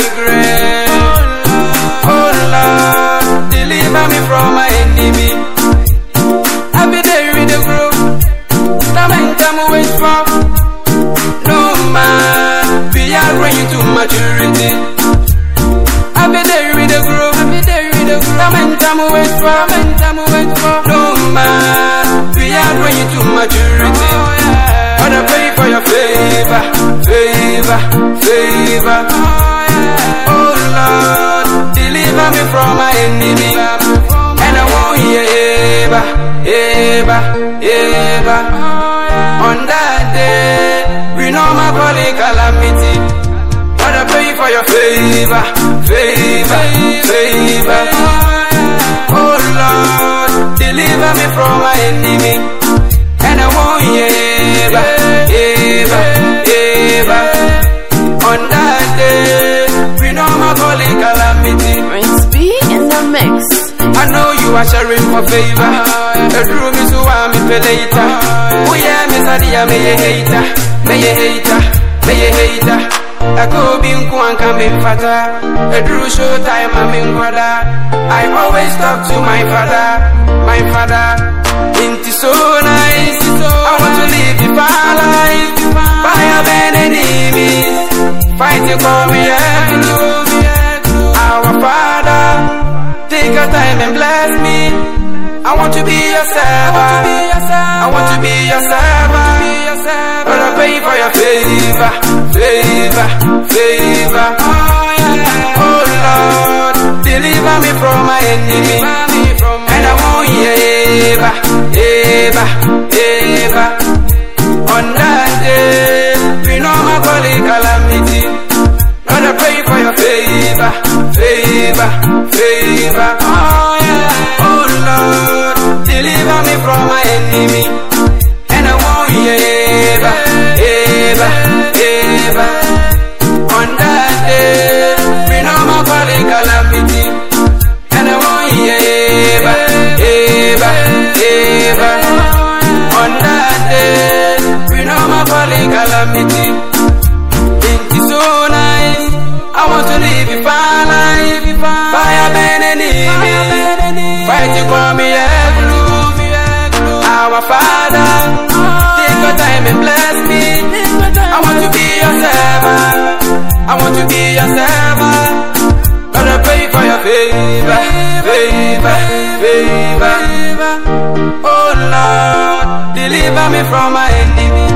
regret. Oh Lord, deliver me from my enemy. Every day with the group, time wait for. No man, we are growing to maturity. Every day with the group, time wait for. No man, we are growing to maturity. But I pray for your favor, favor, favor. Oh Lord, deliver me from my enemy. And I won't hear ever, ever, ever. On that day, we know my body calamity. But I pray for your favor, favor, favor. Oh Lord, deliver me from my enemy. And I won't ever, ever, ever. On that day, we know my body calamity. Prince B in the mix. I know you are sharing for favor. The drew me so I'm in later. Oh yeah, Miss Adia, may you hater, may you hater, may you hater. I could be in Kwan coming father. The drew show time I'm in brother. I always talk to my father, my father. It's so nice. I want to live the life. Fire burn enemies. Fighting for me, our Father. Take your time and bless me. I want to be your servant. I want to be your servant. But I pray for your favor, favor, favor. Oh Lord, deliver me from my enemy. And I won't ever, ever, ever. On that day, we know my body calamity. Lord, I pray for your favor, favor, favor. Oh Lord, deliver me from my enemy. And I won't ever, ever, ever. On that day, we know my body calamity. And I won't ever, ever, ever. On that day, we know my body calamity. It's so nice. I want to live a fire life. Fire burn enemy. Fighting for me, our Father. Take your time and bless me. I want to be your servant. I want to be your servant. But I pray for your favor, favor, favor. Oh Lord, deliver me from my enemy.